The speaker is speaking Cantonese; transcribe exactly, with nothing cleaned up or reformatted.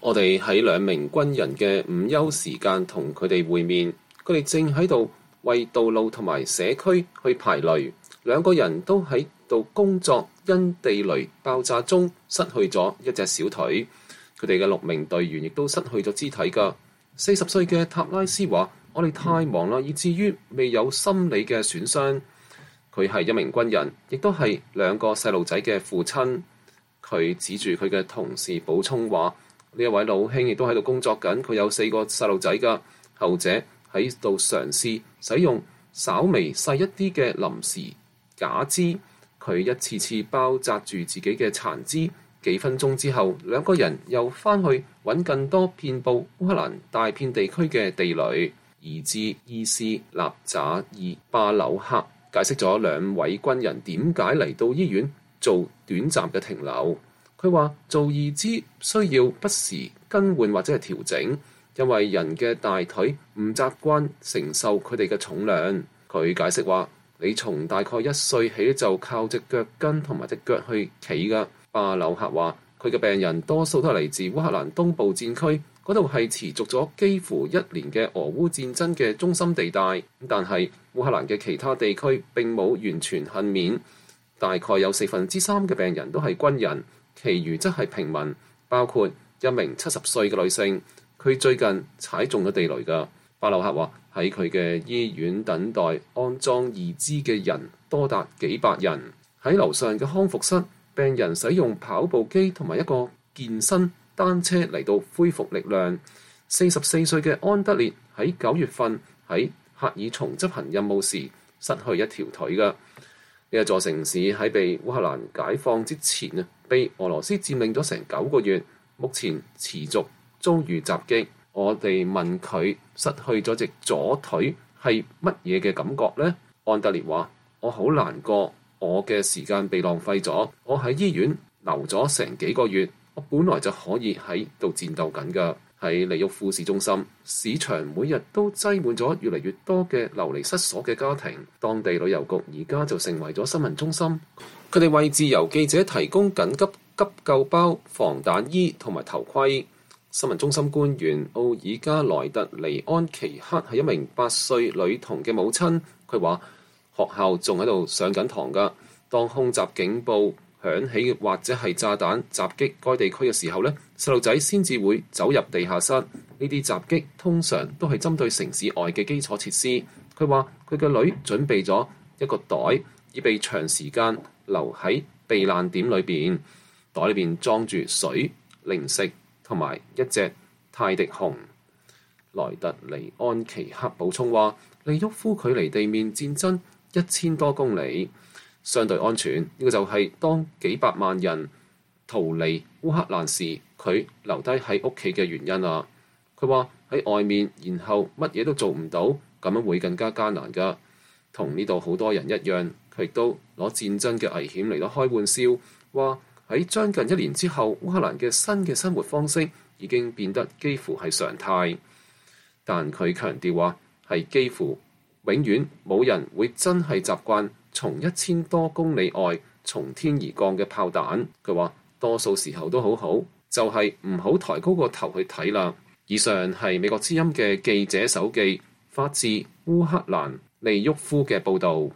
我哋喺兩名軍人嘅午休時間同佢哋會面，佢哋正喺度為道路同埋社區去排雷，兩個人都喺度工作，因地雷爆炸中失去咗一隻小腿。佢哋嘅六名隊員亦都失去咗肢體㗎。四十歲嘅塔拉斯話：我哋太忙啦，以至於未有心理嘅損傷。佢係一名軍人，亦都係兩個細路仔嘅父親。佢指住佢嘅同事補充話：呢一位老兄亦都喺度工作緊，佢有四個細路仔㗎。後者喺度嘗試使用稍微細一啲嘅臨時假肢，佢一次次包紮住自己嘅殘肢。幾分鐘之後，兩個人又返去揾更多遍佈烏克蘭大片地區嘅地雷。兒子伊斯納扎爾巴紐克解釋咗兩位軍人點解嚟到醫院做短暫嘅停留。佢話做義肢需要不時更換或者係調整，因為人嘅大腿唔習慣承受佢哋嘅重量。佢解釋話：你從大概一歲起就靠隻腳跟同埋隻腳去企㗎。巴紐克話：佢嘅病人多數都係嚟自烏克蘭東部戰區，嗰度係持續咗幾乎一年嘅俄烏戰爭嘅中心地帶。但係烏克蘭嘅其他地區並冇完全幸免，大概有四分之三嘅病人都係軍人，其餘則係平民，包括一名七十歲嘅女性，佢最近踩中咗地雷㗎。巴紐克話：喺佢嘅醫院等待安裝義肢嘅人多達幾百人，喺樓上嘅康復室，病人使用跑步機同埋一個健身單車嚟到恢復力量。四十四歲嘅安德烈喺九月份喺赫爾松執行任務時失去一條腿㗎。呢一座城市喺被烏克蘭解放之前啊，被俄羅斯佔領咗成九個月，目前持續遭遇襲擊。我哋問佢失去咗隻左腿係乜嘢嘅感覺呢？安德烈話：我好難過。我嘅時間被浪費咗，我喺醫院留咗成幾個月，我本來就可以喺度戰鬥緊㗎。喺利沃夫市中心，市場每日都擠滿咗越嚟越多嘅流離失所嘅家庭。當地旅遊局而家就成為咗新聞中心，佢哋為自由記者提供緊急急救包、防彈衣同埋頭盔。新聞中心官員奧爾加萊特尼安奇克係一名八歲女童嘅母親，佢話：學校仲喺度上緊堂㗎。當空襲警報響起或者係炸彈襲擊該地區嘅時候呢，細路仔先至會走入地下室。呢啲襲擊通常都係針對城市外嘅基礎設施。佢話佢嘅女準備咗一個袋，以備長時間留喺避難點裏邊。袋裏邊裝住水、零食同埋一隻泰迪熊。萊特尼安奇克補充話：利沃夫距離地面戰爭一千多公里，相對安全。呢、這個就係當幾百萬人逃離烏克蘭時，佢留低喺屋企嘅原因啊。佢話喺外面，然後乜嘢都做唔到，咁樣會更加艱難㗎。同呢度好多人一樣，佢亦都攞戰爭嘅危險嚟到開玩笑，話喺將近一年之後，烏克蘭嘅新嘅生活方式已經變得幾乎係常態。但佢強調話係幾乎永遠冇人會真係習慣從一千多公里外從天而降嘅炮彈。佢話多數時候都好好，就係唔好抬高個頭去睇啦。以上係美國之音嘅記者手記發自烏克蘭利沃夫嘅報導。